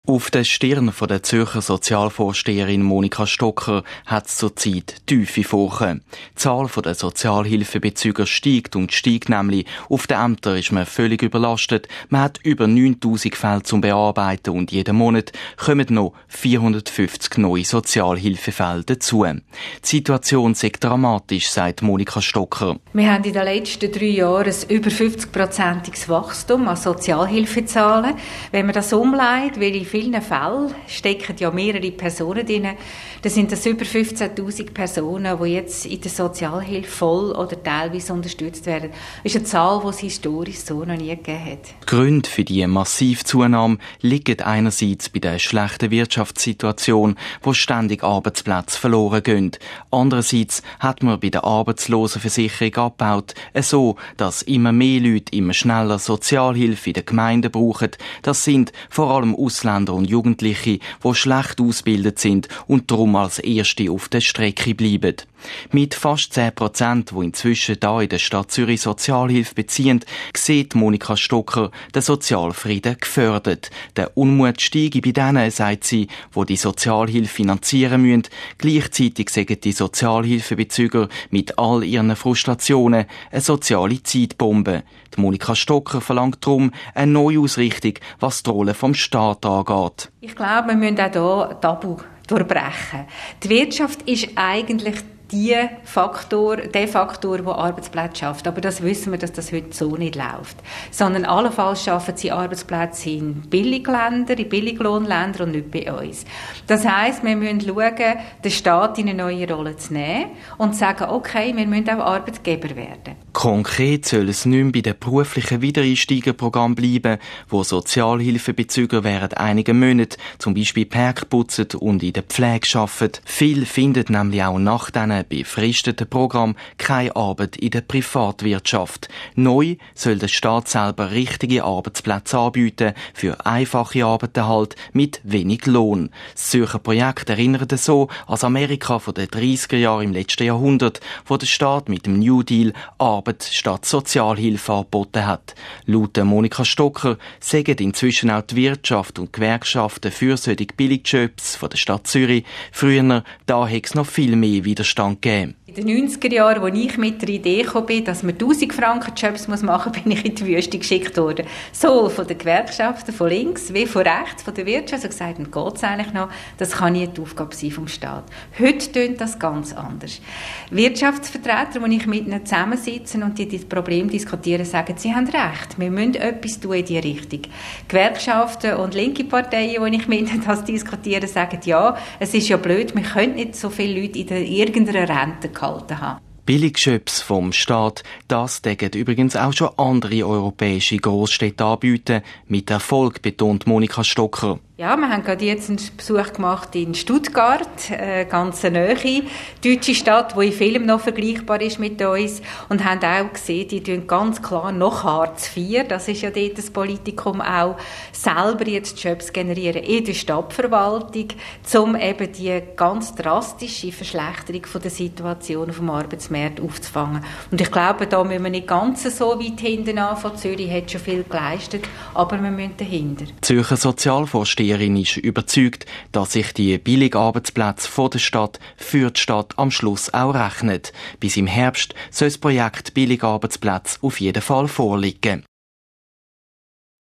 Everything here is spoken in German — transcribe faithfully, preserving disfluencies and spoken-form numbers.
Auf der Stirn von der Zürcher Sozialvorsteherin Monika Stocker hat es zurzeit tiefe Furchen. Die Zahl der Sozialhilfebezüger steigt und steigt nämlich. Auf den Ämtern ist man völlig überlastet. Man hat über neuntausend Fälle zum Bearbeiten und jeden Monat kommen noch vierhundertfünfzig neue Sozialhilfefälle dazu. Die Situation sei dramatisch, sagt Monika Stocker. Wir haben in den letzten drei Jahren ein über fünfzig-prozentiges Wachstum an Sozialhilfezahlen. Wenn man das umlegt, weil in vielen Fällen stecken ja mehrere Personen drin. Das sind das über fünfzehntausend Personen, die jetzt in der Sozialhilfe voll oder teilweise unterstützt werden. Das ist eine Zahl, die es historisch so noch nie gegeben hat. Die Gründe für diese massive Zunahme liegen einerseits bei der schlechten Wirtschaftssituation, wo ständig Arbeitsplätze verloren gehen. Andererseits hat man bei der Arbeitslosenversicherung abgebaut, so dass immer mehr Leute immer schneller Sozialhilfe in den Gemeinden brauchen. Das sind vor allem Ausländer und Jugendliche, die schlecht ausgebildet sind und darum als Erste auf der Strecke bleiben. Mit fast zehn Prozent, die inzwischen da in der Stadt Zürich Sozialhilfe beziehen, sieht Monika Stocker den Sozialfrieden gefördert. Der Unmut steige bei denen, sagt sie, die die Sozialhilfe finanzieren müssen. Gleichzeitig sagen die Sozialhilfebezüger mit all ihren Frustrationen eine soziale Zeitbombe. Die Monika Stocker verlangt darum eine Neuausrichtung, was die Rolle vom Staat angeht. Ich glaube, wir müssen auch hier Tabu durchbrechen. Die Wirtschaft ist eigentlich die Faktor, der Faktor, der Arbeitsplätze schafft. Aber das wissen wir, dass das heute so nicht läuft. Sondern allenfalls schaffen sie Arbeitsplätze in Billigländern, in Billiglohnländern und nicht bei uns. Das heisst, wir müssen schauen, den Staat in eine neue Rolle zu nehmen und sagen, okay, wir müssen auch Arbeitgeber werden. Konkret soll es nicht mehr bei dem beruflichen Wiedereinsteigerprogramm bleiben, wo Sozialhilfebezüger während einigen Monaten zum Beispiel Park putzen und in der Pflege arbeiten. Viele finden nämlich auch nach diesen befristeten Programm keine Arbeit in der Privatwirtschaft. Neu soll der Staat selber richtige Arbeitsplätze anbieten für einfache Arbeiten halt mit wenig Lohn. Das Zürcher Projekt erinnert so an Amerika von den dreissiger Jahren im letzten Jahrhundert, wo der Staat mit dem New Deal Arbeit statt Sozialhilfe angeboten hat. Laut Monika Stocker sagen inzwischen auch die Wirtschaft und Gewerkschaften für solche Billigjobs von der Stadt Zürich. Früher, da hätte es noch viel mehr Widerstand gegeben. In den neunziger Jahren, als ich mit der Idee gekommen bin, dass man tausend Franken Jobs machen muss, bin ich in die Wüste geschickt worden. Sowohl von den Gewerkschaften, von links, wie von rechts, von der Wirtschaft. Ich habe gesagt, geht es eigentlich noch? Das kann nicht die Aufgabe sein vom Staat. Heute tönt das ganz anders. Wirtschaftsvertreter, die ich mit ihnen zusammensitzen und die das Problem diskutieren, sagen, sie haben recht. Wir müssen etwas tun in diese Richtung. Gewerkschaften und linke Parteien, die ich mit ihnen das diskutiere, sagen, ja, es ist ja blöd, wir können nicht so viele Leute in der irgendeiner Rente gehalten haben. Billigjobs vom Staat, das decken übrigens auch schon andere europäische Großstädte anbieten. Mit Erfolg, betont Monika Stocker. Ja, wir haben gerade jetzt einen Besuch gemacht in Stuttgart, eine ganz nahe deutsche Stadt, die in vielem noch vergleichbar ist mit uns, und haben auch gesehen, die tun ganz klar noch Hartz vier, das ist ja dort das Politikum auch, selber jetzt Jobs generieren in der Stadtverwaltung, um eben die ganz drastische Verschlechterung von der Situation auf dem Arbeitsmarkt aufzufangen. Und ich glaube, da müssen wir nicht ganz so weit hinten anfangen. Zürich hat schon viel geleistet, aber wir müssen dahinter. Die Zürcher Sozialvorsteherin ist überzeugt, dass sich die billigen Arbeitsplätze von der Stadt für die Stadt am Schluss auch rechnet. Bis im Herbst soll das Projekt Billige Arbeitsplätze auf jeden Fall vorliegen.